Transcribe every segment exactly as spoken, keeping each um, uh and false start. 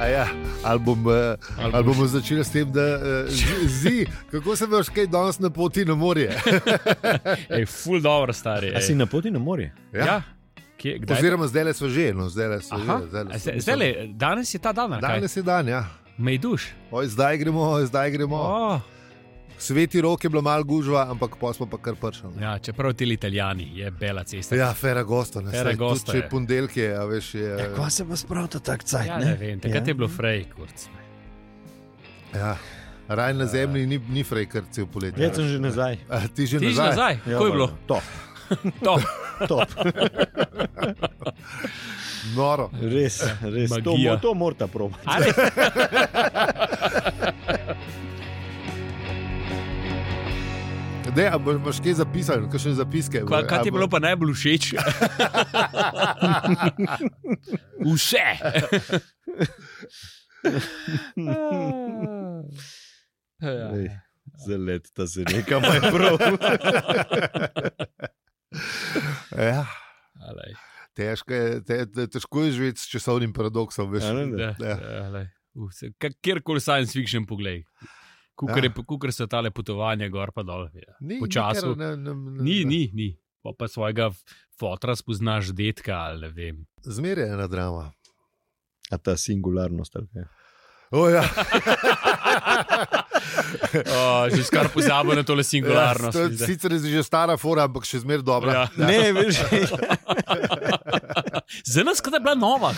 Ja, ali, bom, ali bomo začeli s tem, da uh, zi, kako se veš, kaj danes na poti na morje? Ej, ful dobro, stari. A si na poti na morje? Ja. ja. Kje, Oziroma, zdaj le smo že. No, zdaj le smo Aha, že. Zdaj le, zdaj, zdaj le, danes je ta dan. Danes je dan, ja. Mej duš. Oj, zdaj gremo, zdaj gremo. Oh. Sveti rok je bilo malo gužva, ampak pa smo pa kar pršali. Ja, čeprav ti Italijani, je bela cesta. Ja, Ferragosto. Ferragosto je. Če pondelke, a veš, je... Ja, kva se pa spravta tak cajt, ja, ne? ne vem, takrat ja. je bilo frej, kurc. Ja, raj na zemlji ni, ni frej, kar cel poletje. Jaz sem že nazaj. A, ti že ti nazaj? nazaj? Ja, Kako je bilo? Top. Top. Top. Noro. Res, res. To, to morata probati. Dej, a boš kaj zapisal, kakšne zapiske? Kaj, kaj ti je bilo pa najbolj všeč? Vse! Zalet, ta se nekam je prav. Ja. Težko je, te, te, težko je živeti s časovnim paradoksom. Veš? Ja, ja. Ja, kjerkoli science fiction poglej. Kukor, ja. je, kukor so tale potovanja gor pa dol. Ja. Ni, po času. Ne, ne, ne, ni, ni, ni. Pa, pa svojega fotra spoznaš detka, ali ne vem. Zmeraj je ena drama. A ta singularnost, ali kaj? O, ja. o, že skar pozabo na tole singularnost. Ja, to, sicer je že stara fora, ampak še zmeraj dobra. Ja. Ja. Ne, veš. Za nas kada je bila nova.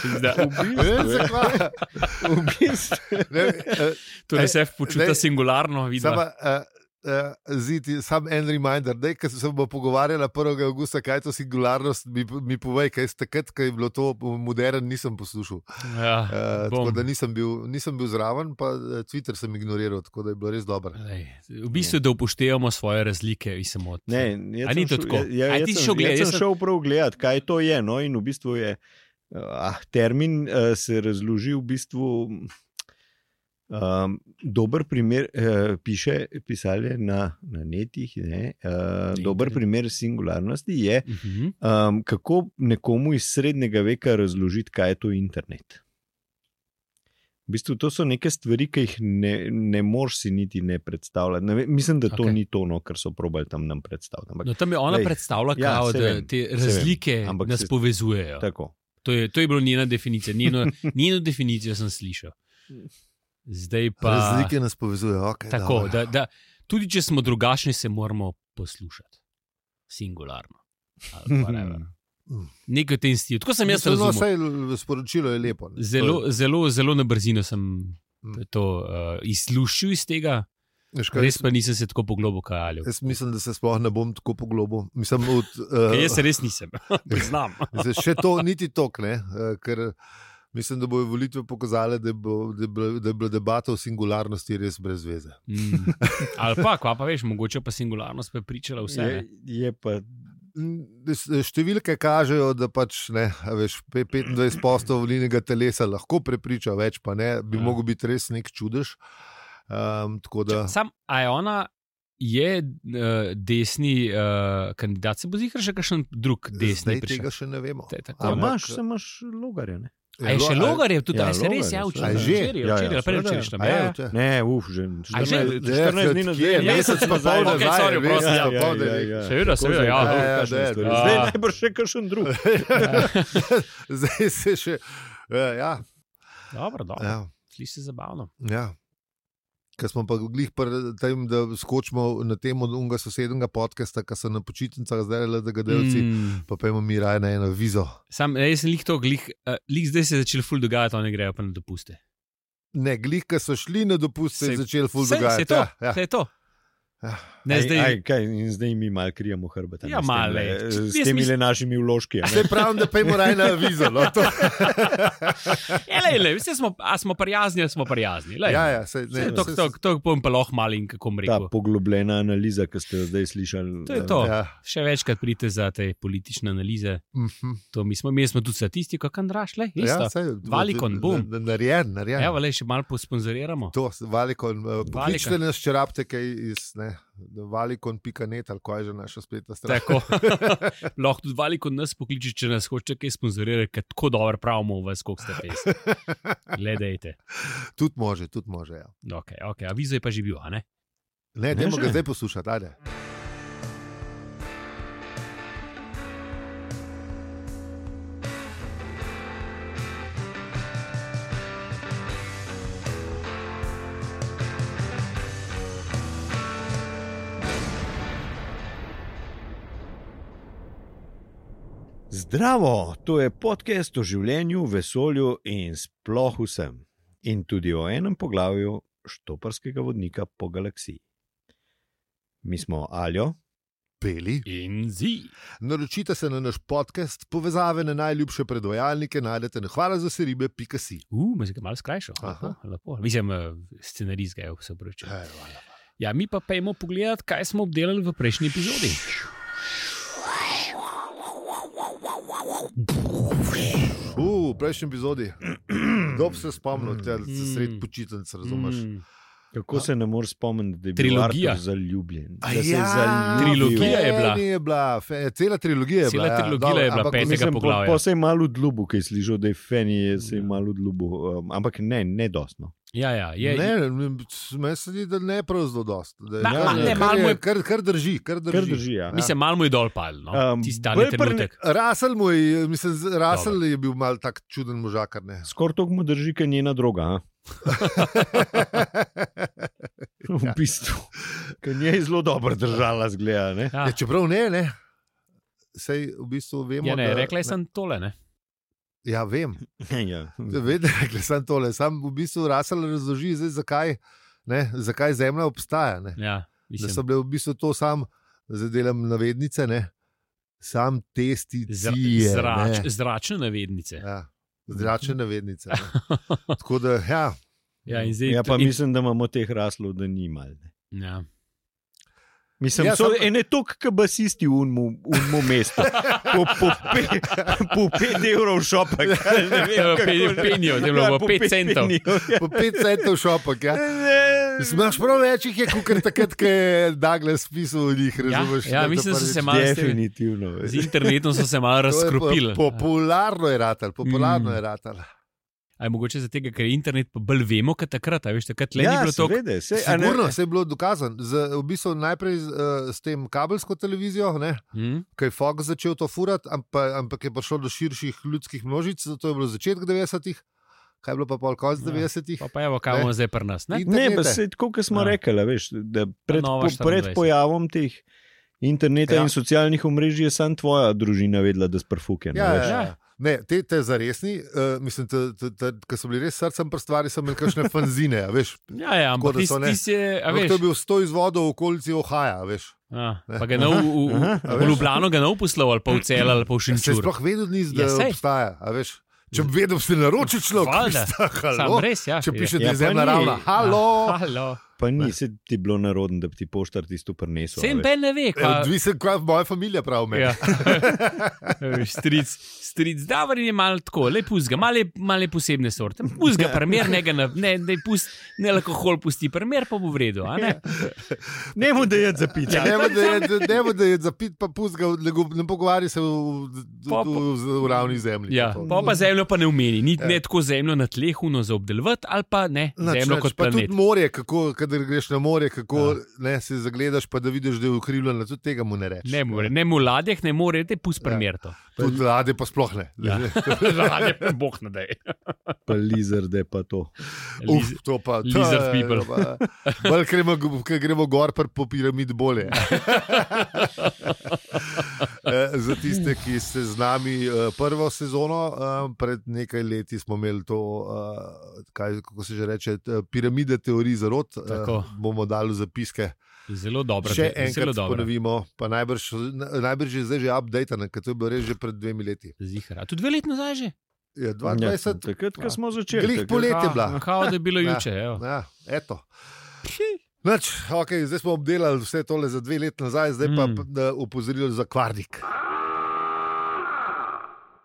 V bistvu. Torej se počuta singularno. Sama, uh, uh, ziti, sam en reminder, da ko se bomo pogovarjali prvega avgusta, kaj je to singularnost, mi, mi povej, kaj je takrat, ko je bilo to modern, nisem poslušal. Ja, uh, tako da nisem bil, nisem bil zraven, pa Twitter sem ignoriral, tako da je bilo res dobro. V bistvu, da upoštevamo svoje razlike. Od... Ne, jaz sem, šel, ja, ja, jaz sem, jaz sem šel prav gledati, kaj to je. No, in v bistvu je ah, termin uh, se razloži v bistvu. Um, dober primer, uh, piše pisali na, na netih, ne, uh, dober primer singularnosti je, um, kako nekomu iz srednjega veka razložiti, kaj je to internet. V bistvu to so neke stvari, ki jih ne, ne moreš si niti ne predstavljati. Ne, mislim, da to okay. ni to, no, kar so probali tam nam predstaviti. Ampak, no, tam je ona lej, predstavila, ja, kao, da vem, te razlike vem, nas se, povezujejo. Tako. To je, to je bilo njena definicija. Njeno, njeno definicijo sem slišal. Zdaj pa. Razlike nas povezujejo. Okay, tako, da, da, tudi če smo drugačni, se moramo poslušati. Singularno. Nekaj tem stilu. Tako sem jaz razumel. Vse sporočilo je lepo. Zelo, zelo, zelo na brzino sem to uh, izluščil iz tega. Škaj, res pa nisem se tako poglobil, kaj ali. Jaz mislim, da se sploh ne bom tako poglobil. Mislim, od, uh, jaz se res nisem. Priznam. Še to, niti tok, ne. Uh, ker mislim, da bojo volitve pokazale, da je bila debata o singularnosti res brez veze. Mm. Ali pa, kva pa veš, mogoče pa singularnost prepričala vse. Je, je pa... Številke kažejo, da pač ne, veš, petindvajset odstotkov volilnega telesa lahko prepriča, več pa ne, bi ja. mogel biti res nek čudež. Um, da... Sam, a je ona je uh, desni uh, kandidat, se bo zihar še kakšen drug desni prišel? Zdaj tega še ne vemo. A imaš, se imaš Logarja, ne? A je še Logarjev tudi, ja, a je se res ja učil? A je že? Včeraj, prej včeraj tam. Ne, uf, že štirinajst dni nazaj. Mesec pa zdaj nazaj. Seveda, seveda, ja. Zdaj najbrž še kakšen drug. Zdaj se še, ja. Dobro, dobro. Sliši se zabavno. Ja. Ker smo pa glih pri tem, da skočimo na temo unga sosednega podcasta, ki so na počitnicah zdaj le, da ga delci, mm. pa pojmo mi raje na eno vizo. Sam, jaz sem lih to, glih, uh, lih zdaj se je začel ful dogajati, oni grejo pa na dopuste. Ne, glih, ki so šli na dopuste, se je začel ful dogajati. Se je to, ja, ja. Se je to. Ja. Ne, aj, zdaj... aj, kaj, in zdaj mi malo krijemo hrbeta. Ja, malo. S temi mis... našimi vložki. Se pravim, da pejmo raje na vizo. No, ja, lej, lej, vse smo, a smo prijazni, a smo prijazni. Lej. Ja, ja, se, ne, se, to, to, to, to bom pa lahko malo in kako bom rekel. Ta poglobljena analiza, ki ste jo zdaj slišali. To je to. Ja. Še večkrat pridite za te politične analize. Mm-hmm. To mi smo, mi smo tudi statistiko, kandraš, lej, isto. Ja, Valikon, bum. Narjen, narjen. Evo, lej, še malo posponzoriramo. To, Valikon, pokličte nas, če rabite kaj iz, ne. valikon pika net ali kaj je že naša spletna stran. Tako. Lahko tudi valikon nas pokliči, če nas hoče kaj sponzorirati, ker tako dobro pravimo v vas, koliko ste pes. Gledajte. Tudi može, tudi može, ja. Ok, ok, avizo je pa že bil, a ne? Ne, dajmo ga zdaj poslušati, ajde. Zdravo, to je podcast o življenju, vesolju in sploh vsem. In tudi o enem poglavju štoparskega vodnika po galaksiji. Mi smo Aljo, Peli in Zi. Naročite se na naš podcast, povezave na najljubše predvajalnike najdete na hvala za se ribe pika si. Uh, me je malo skrajšal. Lepo, lepo. Mislim, scenarist ga je vse obračal. Ja, mi pa pejmo pogledati, kaj smo obdelali v prejšnji epizodi. Uh, v prejšnji epizodi. Dob se spomnil, da se sred počitnic, razumeš? Mm. Kako se ne moreš spomniti, da je bil Trilogija. Artur zaljubljen? Da Ja, se je zaljubil. Trilogija je bila. Feni je bila fe, cela trilogija je Cela bila. trilogija ja. je bila Ampak petega Mislim, po, poglavja. po se je malo odljubil, kaj je slišal, da je Feni je se je malo odljubil. Um, ampak ne, ne dostno. Ja, ja, je, Ne, meni se zdi, da ne prav zelo dost. Da, Da, ja, ne, kar, malo mu je, je- kar, kar drži, kar drži. Kar drži, ja. Mislim, malo mu je dol pal, no? Um, Tisti ta bolj pri- trenutek. Rasel mu je, mislim, Rasel je bil mal tak čuden možakar, ne. Skoraj toliko mu drži, kot njena droga. A? V bistvu. Ker nje je zelo dobro držala, zgleda. Ne? Ja. Ja, čeprav ne, ne. Sej v bistvu vemo, Ja, ne, da... rekla sem tole, ne? Ja, vem. Ja. Vedno rekli sem tole. Sam v bistvu Rasel razloži, zdaj, zakaj, ne, zakaj Zemlja obstaja. Ne. Ja, Da mislim. so bile v bistvu to sam, zdaj delam navednice, ne, sam testi Zra, cije. zrač, ne. zračne navednice. Ja. Ja, zračne navednice. Ne. Tako da, ja. Ja, in zdaj, Ja, pa in, mislim, da imamo teh raslov, da ni mal. Ne. ja. Mislim, Ja, da so sam- ene tok, kot basisti v unmu, unmu mestu. Po, po, pe, po pet evrov šopak. Ja, pe- penijo, da je bilo po pet centov. Po pet centov šopek. Ja. Imaš prav več jih je, kot takrat, ko je Douglas pisal o njih. Razumeš, ja, ne, da mislim, pa so se reč- malo- Definitivno. Z internetom so se malo To je razkropili. po- Popularno je ratal, popularno Mm. je ratal. A je mogoče zato, ker je internet pa bolj vemo, kot takrat. A veš, takrat le ni Ja, bilo to. seveda. saj, a ne- Sigurno se je bilo dokazano. Z, v bistvu najprej z, uh, s tem kabelsko televizijo, ne, Hm? ki je Fox začel to furati, ampak, ampak je prišlo do širših ljudskih množic, to je bilo začetek devetdesetih, kaj je bilo pa pol konc Ja. devetdesetih. Pa, pa evo, kaj Ne. bomo zdaj pri nas. Ne? In- Ne, pa Internete. se tako, kot smo Ja. rekli, a veš, da pred, Nova po, pred štiriindvajset. pojavom teh interneta Ja. ja. in socialnih omrežij je samo tvoja družina vedela, da sprfuke. Ja, ja, Ja. ja. Ne, te, te zaresni, uh, mislim, ki so bili res srcem pri stvari, so imeli kakšne fanzine, a veš. Ja, ja, ampak Tako da ti so, ne. si je, a Ampak veš. to je bil sto izvodov v okolici Ohaja, a veš. A, pa ga nov, v, v, A v veš. Ljubljano ga nov poslal ali pa v Cel ali pa v Se je Šenčur. sploh vedel, ni, da Ja, sej. obstaja, a veš. Če bi vedel, bi se naročil človek. Valjda. Krista, Sam halo. res, ja. Če piše, da Ja, je pa zemlja ni. ravna. Halo. Halo. Pa ni se ti bilo narodno, da bi ti poštar tisto prinesel. a Sem veš. ben ne ve, kva. Odvisen, kaj moja familija pravi meni. Ja. Veš, stric, stric Davor je malo tako, le puzga, malo je, malo je posebne sorte. Puzga primer, ne, ga na- ne, ne, pust, ne alkohol pusti primer, pa bo v redu. a Ne? Ne mu da je zapiti. Ja. Ne bo, da je, ne bo, da je zapit, pa puzga, ne, go- ne pogovarja se v, v, Pa- v, v, v ravni zemlji. Ja, pa, pa zemljo pa ne umeni, ni ne tako zemljo na tlehuno za obdelovati, ali pa ne, Nač, zemljo nač, kot pa planet. tudi morje, kako, kadar greš na morje, kako ja. ne, se zagledaš, pa da vidiš, da je ukrivljeno, tudi tega mu ne rečeš. Ne more, ne mu ladjeh, ne more, te pust primer to. Tudi ladje pa sploh ne. Ja. Ladje, boh ne daj. Pa lizarde pa to. Uf, to pa to Lizard je people. pa- Bolj gremo, ko gremo gor pa po piramid bolje. Eh, Za tiste, ki ste z nami eh, prvo sezono, eh, pred nekaj leti smo imeli to, eh, kaj, kako se že reče, t- piramide teorij zarot, eh, Tako. bomo dali v zapiske. Zelo dobro. Še zelo enkrat dobro. ponovimo, pa najbrž, najbrž je zdaj že updated, ker to je bilo res že pred dvemi leti. Zihar. A tudi dve leti nazaj že? Je dvaindvajset, Ja, takrat, ko smo začeli. glih takrat- poletje je bila. Ha, Kao, da je bilo Ja. juče. evo. Ja, eto. Nač, okay, zdaj smo obdelali vse tole za dve leti nazaj, zdaj pa Mm. mm. upozorili za kvarnik.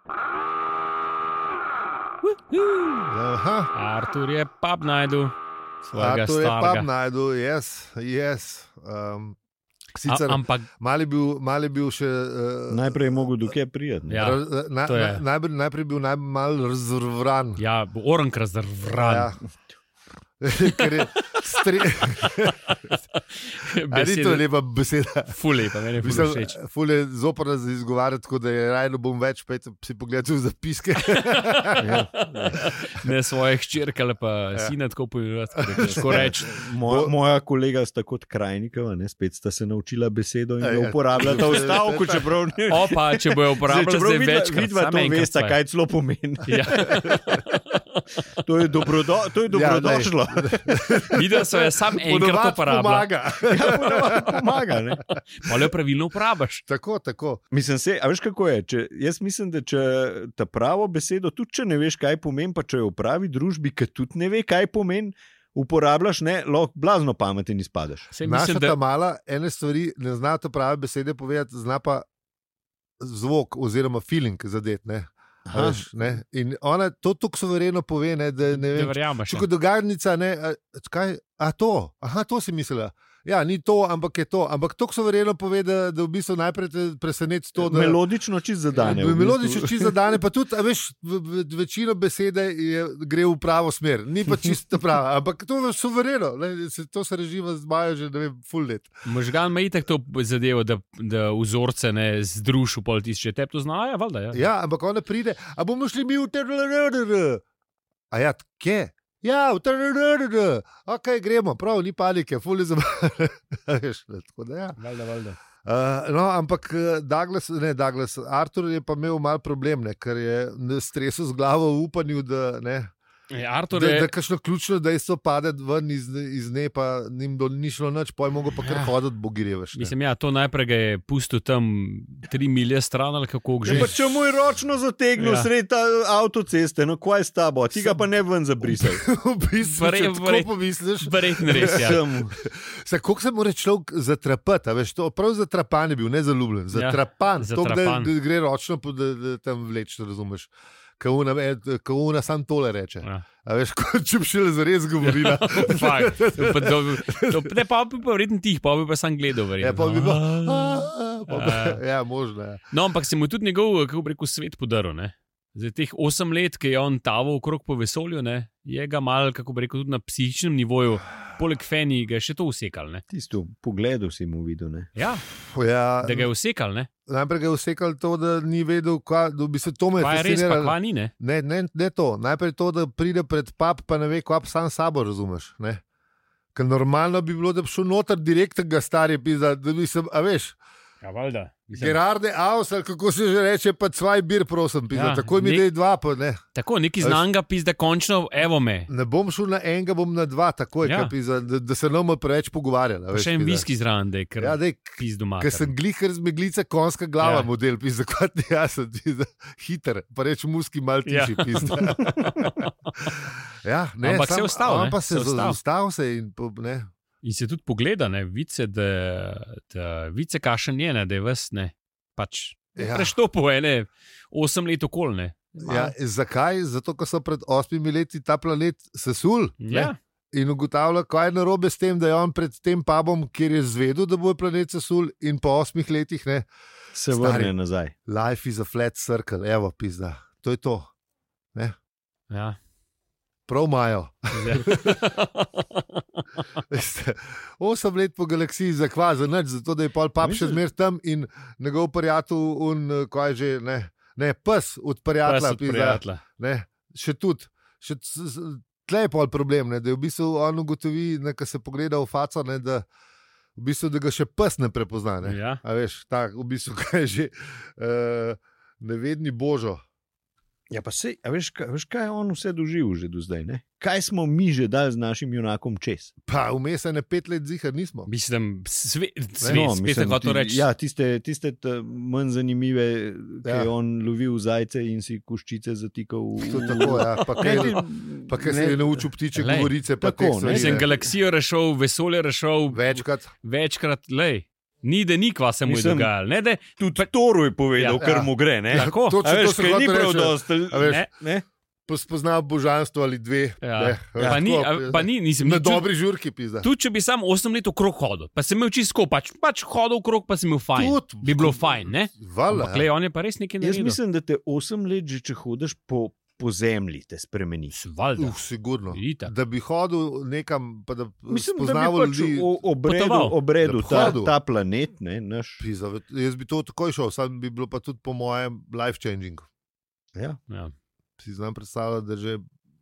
Aha, Artur je pap najdu. svojega to je pa starega. najdu, jaz, jaz. Um, sicer A, ampak mal je bil, mal je bil še. Uh, Najprej je mogel do kje prijeti. Ja, raz, na, to je. na, najprej, najprej je bil najbolj razvrvran. ja, orank razrvran. Ja. Ker je stre... A ni to lepa beseda? Ful lepa, meni je ful Mislim, všeč. ful je zoprno za izgovarjati, tako da je rajno bom več, pa si pogledal zapiske. Ne svoje hčerke ali pa Ja. sina tako povedati, da težko reči. Moja, moja kolega sta kot Krajnikova, ne, spet sta se naučila besedo in Ja, jo ja. uporabljata v stavku, čeprav ne. O, pa če bojo uporabljali zdaj večkrat, vidva samo to enkrat veste, svoje. kaj celo pomeni. Ja. To je, dobrodo, to je dobrodošlo. Videl so je sam enkrat Ponovadi uporabljal. pomaga. Ja, ponavadi pomaga, ne. Pa jo pravilno uporabiš. Tako, tako. Mislim, se, a veš kako je? Če, jaz mislim, da če ta pravo besedo, tudi če ne veš, kaj pomeni, pa če jo v pravi družbi, ki tudi ne ve, kaj pomeni, uporabljaš, ne, lahko blazno pameten izpadeš. Sej Naša mislim, ta da mala ene stvari ne zna to prave besede povedati, zna pa zvok oziroma feeling zadet. Ne? A Veš, ne? In ona to tako suvereno pove, ne, da ne ne vem. verjameš. Če kot dogajalnica, ne, a, kaj, a to, aha, to si mislila. Ja, ni to, ampak je to. Ampak to suvereno pove, da, da v bistvu najprej te preseneti to, da Melodično čist zadane. Ja, v bistvu. melodično čisto zadane, pa tudi, a veš, v, v, večino besede je, gre v pravo smer, ni pa čisto prava, ampak to je suvereno, ne, se, to se režima zmaja že, ne vem, full let. Možgan ima itak to zadevo, da, da vzorce ne združi v pol tišče. Te to znajo, valjda. Ja. Ja, ampak ona pride, a bomo šli mi v terororor. A ja, kje? Ja, v terororor. Ok, gremo, prav, ni panike, full je zabavno. Veš, ne, tako da ja. Valjda, valjda. Uh, no, ampak eh, Douglas, ne, Douglas, Artur je pa imel mal problem, ne, ker je stresel z glavo v upanju, da ne. Ja, Artur Da, je, da kakšno ključno dejstvo pade ven iz, iz ne, pa njim do ni šlo nič, pa je mogel pa kar Ja. hoditi bogirjevaš. mislim, ja, to najprej ga je pustil tam tri milje stran ali kako Ja, že. pa če mu je ročno zategnil Ja. ja. sred ta avtoceste, no kaj s tabo, ti ga pa ne ven zabrisal. v bistvu, Vre- če tako vre- pomisliš, Verjetno res, ja. Sem. se, koliko se mora človek zatrapati, a veš, to prav zatrapan je bil, ne zaljubljen, zatrapan, Ja, to, da, zatrapan. da gre ročno, po- da, da tam vleč, razumeš. Kauna, kauna sam tole reče. Ja. A veš, kot če bi šele zares govorila. Fakt. Pa to, to, ne, pa bi pa verjetno tih, pa bi pa sam gledal. Ja, pa bi bilo. verjetno. "A, a", pa bi- Ja, možno. Ja. No, ampak se mu tudi njegov, kako bi rekel, svet podaril. Ne? Za teh osem let, ki je on taval okrog po vesolju, ne? Je ga mal, kako bi rekel, tudi na psihičnem nivoju, poleg Feni, ga je še to usekal. Ne? Tisto pogledu si mu videl, ne. Ja, Ja, da ga je usekal. Ne? najprej ga je usekal to, da ni vedel, kva, da bi se to me Pa je res, pa fasciniralo. kva ni, ne? Ne, ne, ne to. Najprej to, da pride pred pap, pa ne ve, kva sam sabo razumeš. Ne? Ker normalno bi bilo, da bi šel noter direktnega starega pisa, da bi se, a veš, Ja, valjda. Gerarde Aus, ali kako se že reče, pa cvaj bir, prosim, pisa. Ja, Ja, tako mi nek- dej dva, pa ne. Tako, neki Veš- znanga pizda, končno, evo me. Ne bom šel na enega, bom na dva, takoj, Ja. ja. pisa, da, da se ne bomo preveč pogovarjali. a Pa veš, še en pisa. viski zraven, da je kar Ja, dej, pizdu mater. ker sem glihar z meglice, konska glava Ja. ja. model, pisa, kot jaz sem, pisa, hiter, pa reč muski mal Ja. tiši, pisa. Ja, ne, Ampak se je sam- ustavil, on ne, pa se se je ustavil. ustavil se in po- ne. In se tudi pogleda, ne, vice, da, da vice kašen je, ne, da je vas, ne, pač Ja. ja. preštopil ene osem let okol, ne. Ja, zakaj? Zato, ker so pred osmimi leti ta planet sesul. Ja. Ne? In ugotavlja, kaj je narobe s tem, da je on pred tem pubom, kjer je zvedel, da bo planet sesul, in po osmih letih, ne, Se Stari. vrne nazaj. life is a flat circle, evo, pizda. To je to. Ja. Prav imajo. Zdaj- Veste, Osem let po galaksiji za kva, za nič, zato da je pol pap še Misliš? zmer tam in njegov prijatelj, un, kaj že, ne, ne, pes od prijatelja, Pes od pizda, prijatelja. ne, še tudi. Še c- c- tle je pol problem, ne, da je v bistvu on ugotovi, ne, ko se pogleda v faco, ne, da, v bistvu, da ga še pes ne prepozna. Ne. Ja. A veš, tak, v bistvu, kaj je že uh, nevedni božo. Ja, pa sej, a veš, kaj, veš, kaj je on vse doživel že do zdaj? Ne? Kaj smo mi že dali z našim junakom čez? Pa vmes je ne pet let zihar nismo. Mislim, svet, svet No, spet mislim, je hotel ti- reči. Ja, tiste, tiste t- manj zanimive, ki Ja. je on lovil zajce in si koščice zatikal. v- To je tako, ja. Pa Ne, kaj, ti- pa kaj se ne, je naučil ptiče Lej, govorice, pa tako, teh ne, stvari, Mislim, ne. galaksijo rešil, vesolje rešil Večkrat. večkrat, lej. Ni, da ni kva se mu je Mislim, dogajalo. Ne, da, Tudi Toru je povedal, Ja. ja, kar Ja. mu gre. Ne? Tako. Točno A to veš, sem kaj ni hotel prav reči. dosti. A veš, Ne, ne? spoznal božanstvo ali dve. Ja. Ne, Ja. Pa, ni, tako, pa ni, nisem na nič čud- dobri žurki pizda. Tudi če bi sam osem let okrog hodil, pa sem imel čisto, pač, pač hodil okrog, pa sem imel fajn. Tud, Bi bilo fajn, ne? Vala, Ampak le, on je pa res nekaj Jaz naredil. mislim, da te osem let že, če hodiš po, po zemlji, te spremeni. Valjda. Uf, sigurno. Vidite. Da bi hodil nekam, pa da Mislim, da bi spoznaval pač ljudi. o- obredu, Potoval. obredu Da bi ta, hodil. ta planet, ne, naš. Pizda, jaz bi to takoj šel, sam bi bilo pa tudi po mojem life changing. Ja. Ja. Si znam predstavljati, da je že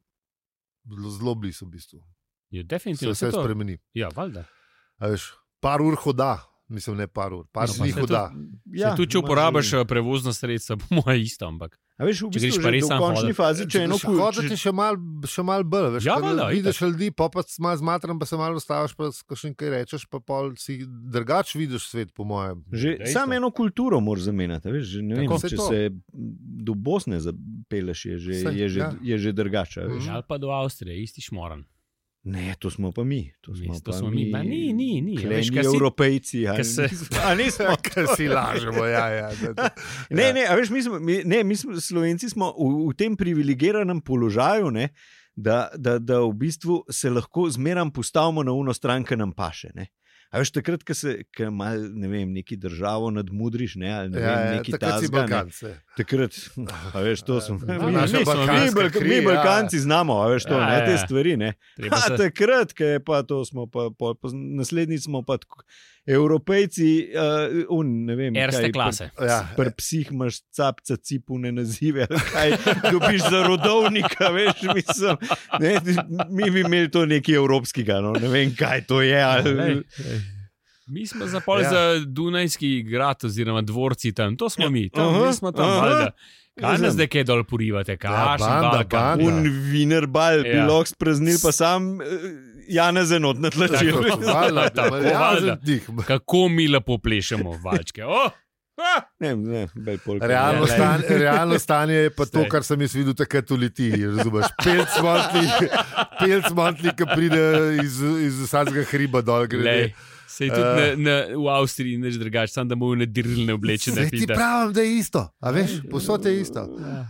bilo zelo blizu v bistvu. Je Se definitivno vse to. spremeni. Ja, valjda. A veš, par ur hoda, mislim ne par ur, par No, pa dni saj hoda. Ja, tudi če imaš- uporabiš eh, prevozna sredstva, po mojem isto, ampak. A veš, v Če greš bistvu pa že res v sam končni hodit. fazi, če eno kul- Hoditi če- še malo mal bolj, veš, Ja, ko valjda, vidiš itak. ljudi, pa pa malo zmatran, pa se malo ustaviš, pa še nekaj rečeš, pa pol si drugač vidiš svet, po mojem. Že Dejstvo. samo eno kulturo moraš zamenjati. Veš, že, ne vem, Tako. Saj če to. se do Bosne zapeleš, je že, Saj, je že, ja. je že drugače. a veš. Mhm. Ali pa do Avstrije, isti šmoran. Ne, to smo pa mi. To smo, Nis, to pa smo mi. Ma ni, ni, ni. A veš, Kleni kaj si- Evropejci. A, kaj se- nismo- a nismo. Kaj si lažemo, ja, ja. Da, da. Ne, ne, a veš, mi smo, mi, ne, mi smo Slovenci smo v, v tem privilegiranem položaju, ne, da, da, da v bistvu se lahko zmeram postavimo na uno stran, ki nam paše. Ne. A veš, takrat, ko se ko mal, ne vem, neki državo nadmudriš, ne, ali ne Ja, vem, ja, neki takrat si tazga, ne. Balkance. Takrat, a veš, to smo. Ja, Mi, naša mi, smo- mi, balkanska Balk- kri, mi ja. Balkanci znamo, a veš, to, Ja, ne, ja, te ja. stvari, ne. Treba Ha, se- takrat, ko je pa to smo pa, pa, pa naslednji smo pa tako, Evropejci, uh, un, ne vem, Erste kaj, klase. Ja, Pri psih imaš capca, cipune nazive, ali kaj dobiš za rodovnika, veš, mislim. Ne, mi bi imeli to nekaj evropskega, no, ne vem, kaj to je. Ali, Lej, lej. Mi smo za pol Ja. za Dunajski grad, oziroma dvorci tam, to smo mi, tam, Aha, mi smo tam, aha. valjda. Kaj Jaz nas vem. zdaj kaj dol porivate, kaš, banda, Balkan. banda. Un vinerbal, bi Ja. lahko spraznil, pa sam uh, Janez enot na tlačil. Tako, hvala, Tako, ja, valjda. za dih. Kako mi lepo plešemo valčke. Oh! Ah! Ne, ne, bej polk. Realno, Ja, lej. stanje, realno stanje je pa to, Sej. kar sem jaz videl takrat v Litiji. Razumeš? Pelc mantli, pelc mantli, ki pride iz, iz vsakega hriba dol. Lej, Grede. sej tudi na, na, v Avstriji neč drugače, samo da mu ne dirilne oblečene. Zdaj ti pravim, da je isto. A veš, posod je isto.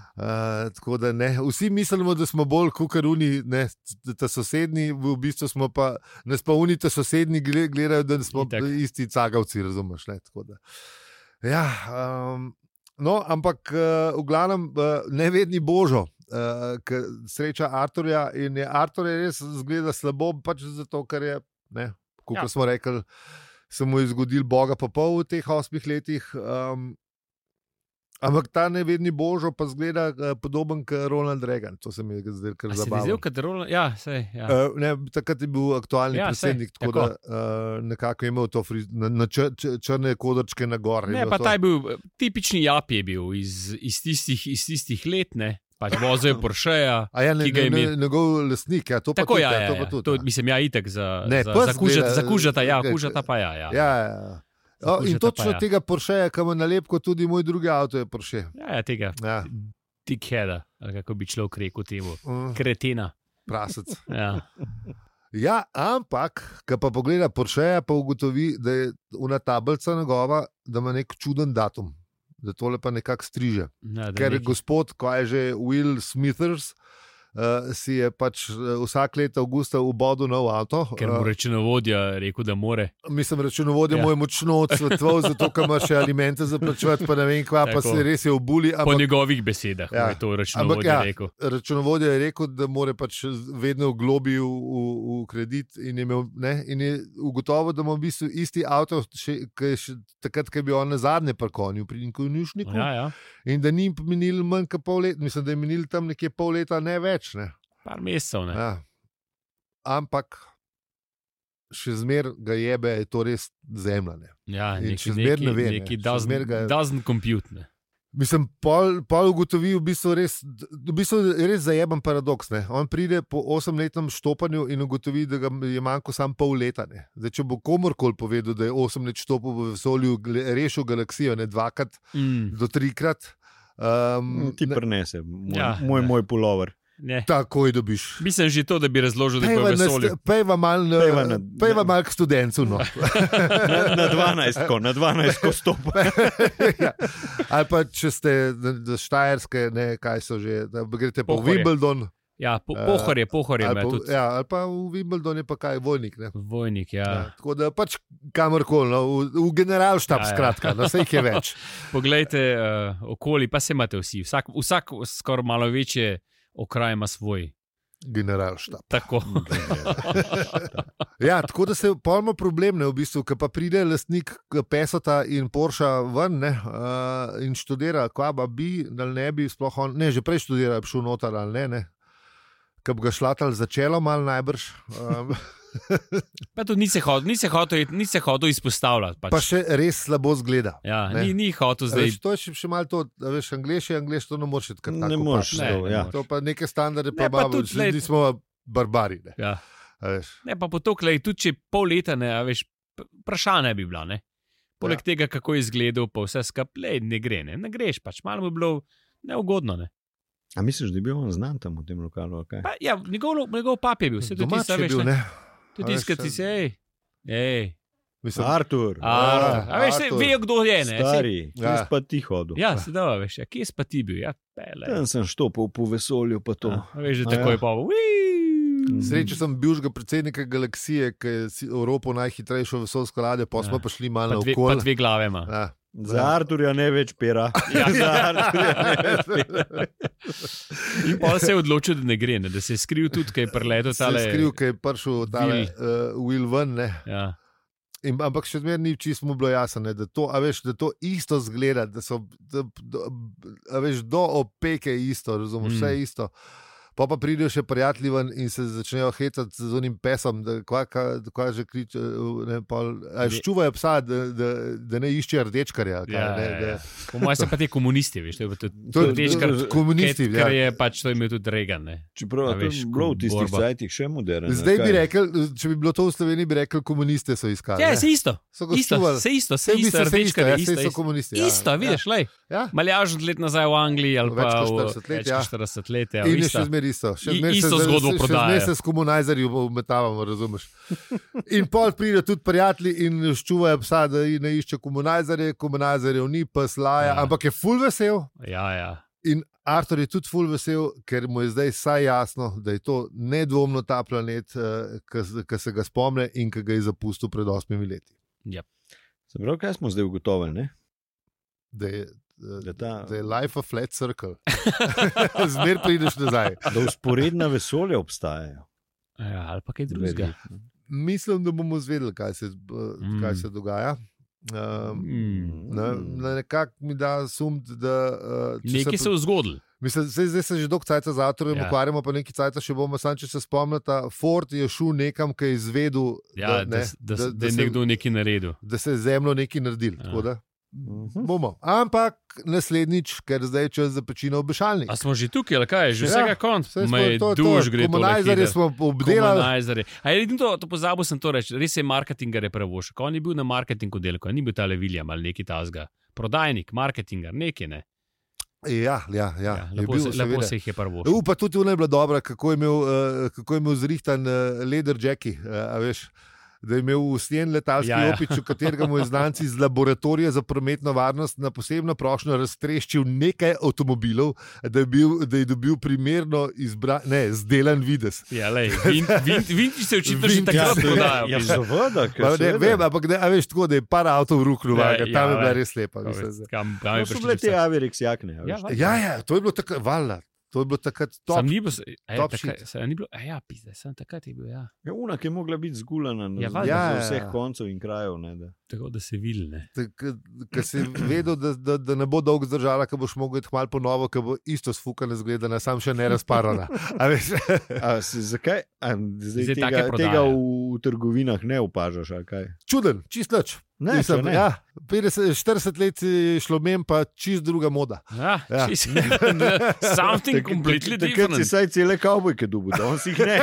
Uh, tako da ne, vsi mislimo, da smo bolj kukaruni, ne, ta sosednji, v bistvu smo pa, nas pa oni ta sosednji gle- gledajo, da smo Itak. isti cagavci, razumeš, ne, tako da. Ja, um, no, ampak uh, v glavnem uh, nevedni Božo, uh, ki sreča Arturja in je Artur je res zgleda slabo, pač zato, ker je, ne, kot Ja. smo rekli, se mu je zgodil Boga pa pol v teh osmih letih. Um, ampak ta nevedni Božo pa zgleda uh, podoben kot Ronald Reagan. To se mi je zdaj kar Se ti zabavno. zdel, kad rola? Ja, sej, ja. Uh, ne, takrat je bil aktualni Ja, ja, sej, predsednik, tako, tako. tako da uh, nekako je imel to friz, na, na čr, čr, črne kodrčke na gor. Ne, pa ta je bil tipični Jap je bil iz, iz, tistih, iz tistih let, ne. Pač vozil je Porscheja. A ja, ne, ki ga je ne, imel. ne, njegov lastnik, ja, to pa Tako, tudi, ja, ja, ja, to ja. pa tudi. To, ja. mislim, ja, itek za, Ne, za, pes za, kužata, gleda, za kužata, ja, gled- kužata pa ja. ja. Ja, ja, ja. O, in Kužata pa točno ja. tega Porscheja, ki ima nalepko, tudi moj drugi avto je Porsche. Ja, ja, tega Ja. dickheada, ali kako bi človek rekel temu. Mm, Kretina. prasec. Ja. Ja, ampak, ko pa pogleda Porscheja, pa ugotovi, da je una tablica njegova, da ima nek čuden datum, da tole pa nekako striže. Ja, da Ker je neki- gospod, ko je že Will Smithers, uh, si je pač uh, vsak let avgusta ubodil nov avto. Ker mu računovodja rekel, da more. Mislim, računovodja Ja. ja. mu je močno odsvetoval, zato ker ima še alimente za plačevati, pa ne vem kva, pa Tako. se res je obuli. Po Ampak njegovih besedah ja. Ja. je to računovodja ja, rekel. računovodja je rekel, da mora pač vedno v globi v, v, v kredit in je, imel, ne, in je ugotovil, da ima v bistvu isti avto, še, ki je še takrat, ko je bil on na zadnje parkonju pri konjušniku. Ja, ja. In da ni minil manj kot pol leta, mislim, da je minil tam nekje pol leta, ne več. Ne. Par mesecev, ne. Ja. Ampak še zmeraj ga jebe, je to res zemlja. Ne. Ja, In neki, še zmeraj neki, ne ve, ne. neki Še doesn't, zmeraj ga- doesn't compute. Ne. Mislim, pol, pol ugotovi v bistvu res, v bistvu je res zajeben paradoks. Ne. On pride po osemletnem štopanju in ugotovi, da ga je manjko samo pol leta. Ne. Zdaj, če bo komorkoli povedal, da je osem let štopil v vesolju, gle- rešil galaksijo, ne dvakrat Mm. do trikrat. Um, Ti prenese, moj, Ja, ja, moj, ne. moj pulover. Ne. Takoj dobiš. Mislim že to, da bi razložil, da je v vesolju. Pejva malo mal k študencu. No. na, na dvanajstko, na dvanajstko stopa. ja. Ali pa če ste z Štajerske, ne, kaj so že, da grete po Pohorje. Wimbledon. Ja, po, pohorje, pohorje. Ali, Ali, pa, ja, ali pa v Wimbledon je pa kaj, Vojnik. Ne. Vojnik, ja. Ja, tako da pač kamorkoli, no, v, v generalštab, Ja, ja. skratka, na vse jih je več. Poglejte uh, okoli, pa se imate vsi. Vsak, vsak skoraj malo večje okraj ima svoj. Generalštab. Tako. Ja, tako da se pojmo problem, ne, v bistvu, ko pa pride lastnik Pesota in Porsche ven ne, uh, in študira, kva pa bi, ali ne bi, sploh on, ne, že prej študira, bi šel noter ali ne, ne. Ko bi ga šlatal začelo mal najbrž. Um, Pa tudi ni se hotel, ni se hotel, ni se hotel izpostavljati. Pač. pa še res slabo zgleda. Ja, ne. ni, ni hotel Zdaj, zdaj. to je še, še malo to, da veš, angleš je angleš, to ne moreš kar tako. Ne moreš, pač, ne, to, ne ja. moreš. To pa neke standarde, Ne, pa pa imamo, tudi, glej- ljudi smo barbari. Ne. Ja. A veš. Ne, pa potoklej, tudi če pol leta ne, a veš, vprašanje bi bila, ne. Poleg ja. tega, kako je izgledal, pa vse skupaj, ne gre, ne, ne greš, pač malo bi bilo neugodno, ne. A misliš, da je bil on znan tam v tem lokalu? Okay? Pa, ja, njegov, njegov pap je bil, vse tudi Domač tisto, je veš, bil, ne. ne. Tudi A veš, tiskati se, ej, ej. Mislim, Artur, A, a veš, se Artur. vejo, kdo je, ne. stari, Ja. kje si pa ti hodil? Ja, se da, veš, ja, kje si pa ti bil, ja, pele. Tam sem štopil po vesolju, pa to. A, veš, A da tako ja. je pa, uiii. Srečo sem bivšega predsednika galaksije, ki je si- Evropo najhitrejšo vesoljsko ladjo, pa smo Ja. pa šli malo Pa dve, pa naokoli. dve glave ima. Ja. Za Arturja ne več pera. Ja. Za Arturja ne več pera. In pa se je odločil, da ne gre, ne, da se je skril tudi, kaj je preletel Se tale. je skril, ki je prišel tale Will. uh, Will ven, ne. Ja. In, ampak še zmeraj ni čisto mu bilo jasno, ne, da, to, a veš, da to isto zgleda, da so da, da, a veš, do opeke isto, razumeš, Mm. vse isto. Pa pa pridejo še prijatelji ven in se začnejo hecati z onim pesom, da kva, kva, kva že kriče, ne, pol, a ščuvajo psa, da, da, da ne iščejo rdečkarja. Kaj, Ja, ne, ja, da, ja. Po mojem so pa ti komunisti, veš, to je pa tudi To je- rdečkar, to je komunisti, ker ja. je pač to imel tudi Reagan, ne. Čeprav A je veš, to bilo v tistih borba. cajtih še moderno. Zdaj bi rekel, če bi bilo to v Sloveniji, bi rekel, komuniste so iskali. Ja, ne. se isto. So ga Isto, ščuvali. se isto, se Saj v isto, bistvu se rdečkar, ja, isto, saj so isto. komunisti. Ja, Isto, vidiš, lej. Ja. Maljaž let nazaj v Angliji ali Več pa kot v štirideset let, več ja. kot štirideset let. Ja, In je ista. še zmeraj isto. Še I- zmeraj isto se, zgodbo se, še prodajajo. zmeraj se s komunajzerji vmetavamo, razumeš. In pol pridejo tudi prijatelji in ščuvajo psa, da ne išče komunajzerje, komunajzerjev ni, pes laja, Ja. ampak je ful vesel. Ja, ja. In Artur je tudi ful vesel, ker mu je zdaj vsaj jasno, da je to nedvomno ta planet, ki se ga spomne in ki ga je zapustil pred osmimi leti. Se pravi, kaj smo zdaj ugotovili, ne? Da je, Da, ta, da je life a flat circle. Zmer prideš nazaj. da usporedna vesolja obstajajo. Ja, ali pa kaj drugega. Verjetno. Mislim, da bomo izvedeli, kaj se, Mm. kaj se dogaja. Um, Mm. ne, ne, nekako mi da sum, da uh, če Nekaj se je zgodilo. Mislim, zdaj, zdaj se že dolgo časa z avtorjem Ja. ukvarjamo, pa nekaj časa še bomo. Sam, če se spomnite, Ford je šel nekam, ki je izvedel, Ja, da, ne, da, da, da, da je se, nekdo nekaj naredil. da se je zemljo nekaj naredil. Ja. Tako da Mhm. bomo. Ampak naslednjič, ker zdaj je čas za pečino obešalnik. A smo že tukaj, ali kaj, že Ja, vsega konca? Saj smo- Me to je to. duš gre to. Komunajzerje smo obdelali. Komunajzerje. A je edino to, to pozabil sem to reči, res je marketingar je prevošek. On je bil na marketingu delko, ni bil ta William ali neki tazga. Prodajnik, marketingar, neki ne. Ja, ja, ja. Ja, je lepo, bil, se, lepo seveda. se jih je prevošek. U, pa tudi ona je bila dobra, kako je imel, uh, kako je imel zrihtan uh, leder Jackie, uh, a veš. Da je imel usnjen letalski Ja, ja. opič, v katerega mu je znanci iz laboratorija za prometno varnost na posebno prošnjo raztreščil nekaj avtomobilov, da je, bil, da je dobil primerno izbran, ne, zdelan videz. Ja, lej, vin, vin, vinči se očitno že Vintage, takrat ja, prodajajo. Ja, seveda, ker Pa, ne, seveda. vem, ampak ne, a veš tako, da je par avtov ruknil, Ja, ja, ja, tam je bila ja. res lepa. Kam, Mislim, kam, kam je To so prišli bile te vse? Averix jakne. a Ja, veš. valjda. ja, ja, to je bilo takrat, valjda, to je bilo takrat top. Sam ni bil, a je, top takrat, shit. se, ni bilo, a ja, pizde, sem takrat je bil, ja. Ja, una, ki je mogla biti zgulana na Ja, z- valjda. Ja, z ja, vseh ja. koncev in krajev. Ne, da. Tako da se vil, ne. Ker si vedel, da, da, da ne bo dolgo zdržala, ker boš mogel iti malo po novo, ker bo isto sfukana zgledana, sam še ne razparana. A veš? A, si, zakaj a, zdaj Zdaj take tega, prodaje. tega v, v trgovinah ne opažaš? ali kaj? Čuden, čist nič. Ne, Mislim, ne. ja, petdeset, štirideset let je šlo mem, pa čist druga moda. Ja, Ja. čist- Something completely Takrat si different. saj cele kavbojke dubu, danes jih ne.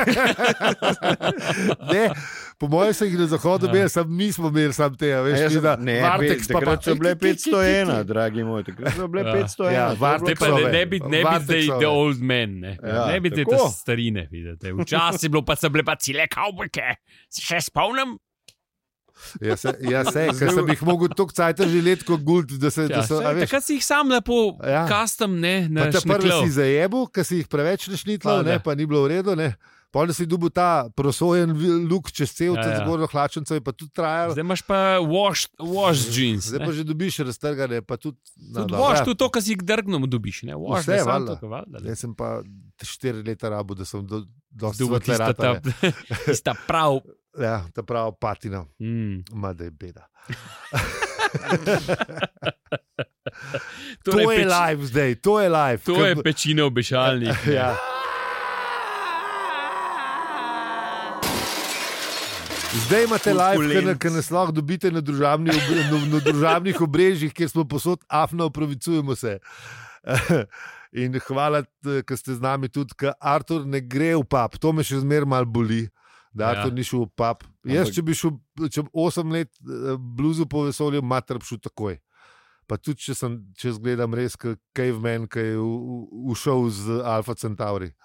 Ne, po mojem se jih na zahodu imeli, sam mi smo imeli sam te, a veš, Ja, ti da ne, Vartex pa takrat pa- so bile petsto ena, dragi moj, takrat so bile Ja. petsto Ja, ena. Vartex Zdaj pa ne, Vartexove. ne bi, ne bi zdaj Vartexove. the old man, ne, Ja, ne bi zdaj tako. te starine, vidite. Včasih je bilo pa so bile pa cele kavbojke, se še spomnim. Ja, se, ja, se, ker sem jih mogel toliko cajta želeti kot guld, da se, Ja, da so, a saj, veš, takrat si jih sam lepo Ja. custom, ne, pa te prvi našniklal. si zajebil, ker si jih preveč našnitlal, Pa, ne, da. pa ni bilo v redu, ne. Pol si dobil ta prosojen vi- luk čez cel, Ja, ja, ja. ja. zgornjo hlačnico, je pa tudi trajalo. Zdaj imaš pa wash, wash jeans. Zdaj ne. pa že dobiš raztrgane, pa tudi. no, Tudi dobro, wash, ja. tudi to, kar si jih drgnom dobiš. Ne? Wash, Vse, da sam valjda. to, valjda, ne. Jaz sem pa štiri leta rabo, da sem do, dosti Dobil svetle tista, ta, ratale. tista prav. Ja, ta prava patina, Mm. ma da je beda. Torej, to je peč- live zdaj, to je live. To Ker- je pečina obešalnik. Ja. Zdaj imate live, Konkurenc. ki nas lahko dobite na, družabni ob, na, na družabnih obrežjih, kjer smo posod afno opravičujemo se. In hvala, ker ste z nami tudi, ker Artur ne gre v pub, to me še zmeraj malo boli. Da, Ja. Artur ni šel v pub. Jaz, Ampak- če bi šel če bi osem let eh, bluzu po vesolju, mater bi šel takoj. Pa tudi, če, sem, če zgledam res, kot caveman, ki je v- v- ušel z Alfa Centauri.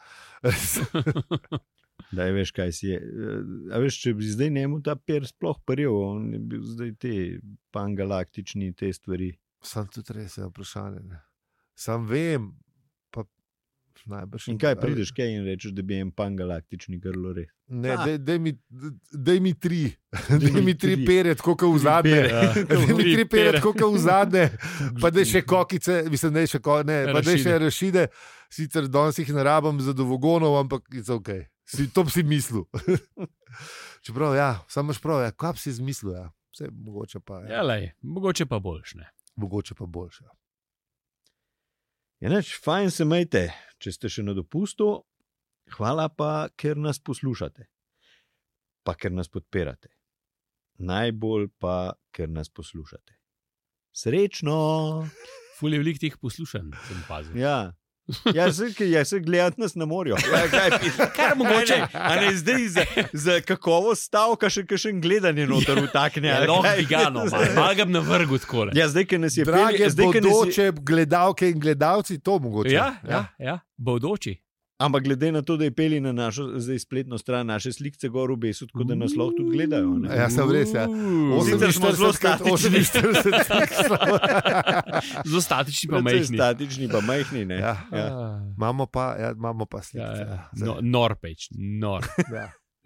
Daj, veš, kaj si je. Eh, A veš, če bi zdaj njemu ta per sploh prijel, on je bil zdaj te pangalaktični te stvari. Sam tudi res je vprašanje. Ne. Sam vem, pa najbrž. In kaj prideš, kaj in rečeš, da bi en pangalaktični grlo res? Ne, Ah. daj, daj, mi, daj mi tri, daj mi mi tri tri. pere, tako kot v zadnje. pere. Ja. Daj mi tri Tri pere, pere. tako kot v zadnje, pa da še kokice, mislim, da še, ko, ne, pa da še Rašide. rašide, sicer danes jih ne rabim za dovogonov, ampak je ok. Si, to bi si mislil. Čeprav, ja, samo imaš prav, ja, kaj bi si izmislil, ja. Vse mogoče pa, ja, Ja, lej, mogoče pa boljš. Ne? mogoče pa boljše. Ja. Ja, neč, fajn se majte, če ste še na dopustu. Hvala pa, ker nas poslušate, pa ker nas podpirate. Najbolj pa, ker nas poslušate. Srečno! Ful je veliko teh poslušanj, sem pazil. Ja. Ja, se, ja, se gledati nas na morju. Ja, kaj piše? Kar mogoče. A ne, a ne zdaj za, za kakovost stavka še kakšen gledanje noter vtakne. Ja, ali lahko kaj? bi ga, no, malo ga na vrhu takole. Ja, zdaj, ker nas je Drage pelje- zdaj, ker nas je- bodoče gledalke in gledalci, to mogoče. Ja, ja, ja, bodoči. Ampak glede na to, da je peli na našo zdaj spletno stran, naše slike gor v besu, tako da nas lahko tudi gledajo. Ne? Ja, sem res, ja. Sicer smo zelo oseminštirideset krat Zelo statični pa Precej majhni. statični, pa majhni. Ne? Ja. Ja. Ah, Imamo pa, ja, imamo pa Ja, slike. ja. Ja, No, nor peč, nor. ja.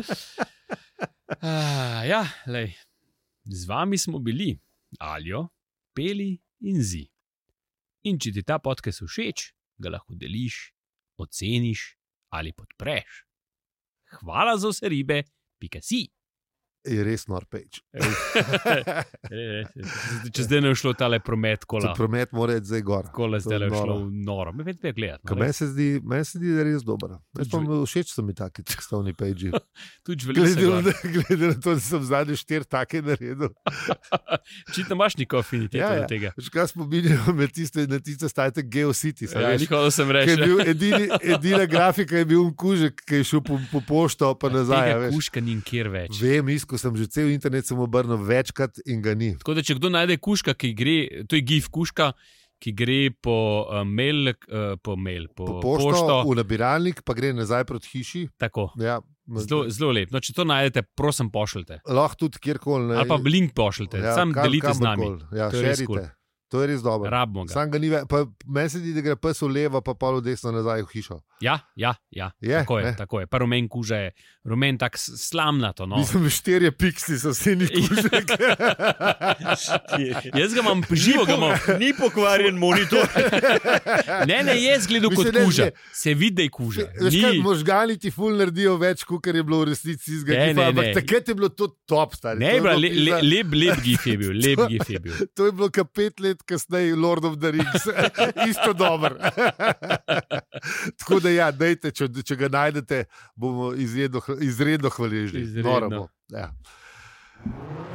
Ah, ja, lej. Z vami smo bili Aljo, Peli in Zi. In če ti ta podcast všeč, ga lahko deliš, oceniš ali podpreš. Hvala za vse ribe, pika si. Je res nor peč. Če zdaj ne bi šlo tale promet, kola, Promet mora iti zdaj gor. kola To zdaj je ne bi šlo noro. v noro. Me vedno gledati. Ka Meni se zdi, meni se zdi, da je res dober. Jaz pa mi všeč so mi taki tekstovni peči. Tudi veliko se Glede, gor. na- glede na to, da sem zadnji štiri take naredil. Očitno imaš neko afiniteto Ja, do ja. tega. Veš, kaj smo bili na tiste, na tiste stajte Geocity. Ja, nikoli sem Ker je rešil. bil edini, edina grafika je bil un kužek, ki je šel po, po pošto, pa nazaj. a Tega veš. kuška ni nikjer več. Vem, isko sem že cel internet sem obrnil večkrat in ga ni. Tako da, če kdo najde kuška, ki gre, to je gif kuška, ki gre po uh, mail, uh, po, mail, po, Po pošto, pošto. v nabiralnik, pa gre nazaj proti hiši. Tako. Ja, Zelo, zelo lep. No, če to najdete, prosim, pošljite. lahko tudi kjerkoli. Ali pa link pošljite, ja, sam kam- delite z nami. kamorkoli. Ja, To je res šerite. kul. To je res dobro. Rabimo ga. Sam ga ni več, pa meni se zdi, da gre pes v levo, pa pol v desno nazaj v hišo. Ja, ja, ja. Je, tako je. ne? Tako je. Pa rumen kuža je, rumen tak s- slamnato. No. Mislim, štirje piksli so vsi ni kužek. Jaz ga imam, živo ga imam. Ni pokvarjen monitor. Ne, ne, jaz gledam kot Mislim, ne, kuža. ne. Se vidi, da je kuža. Veš kaj, Ni, možgani ti ful naredijo več, kot je bilo v resnici iz Ne, gifa, ne, ampak ne. takrat je bilo to top, stari. ne, To je bra, bilo le, le, pizda- lep, lep gif je bil, lep gif je bil. To je bilo kar pet let kasneje, Lord of the Rings, isto dober. Tako da, ja, dejte, če, če ga najdete, bomo izredno, izredno hvaležni. Izredno. Noramo. Ja.